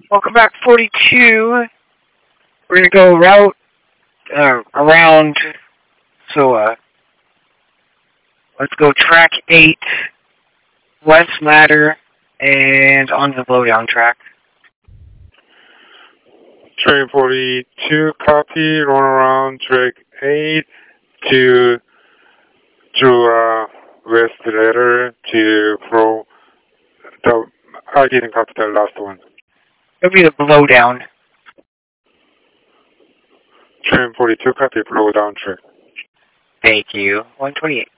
Welcome back, 42. We're going to go around, so, let's go track 8, West Ladder, and on the blowdown track. Train 42, copy, run around track 8 to West Ladder to Pro. I didn't copy the last one. It'll be the blowdown. Train 42, copy, blowdown track. Thank you. 128.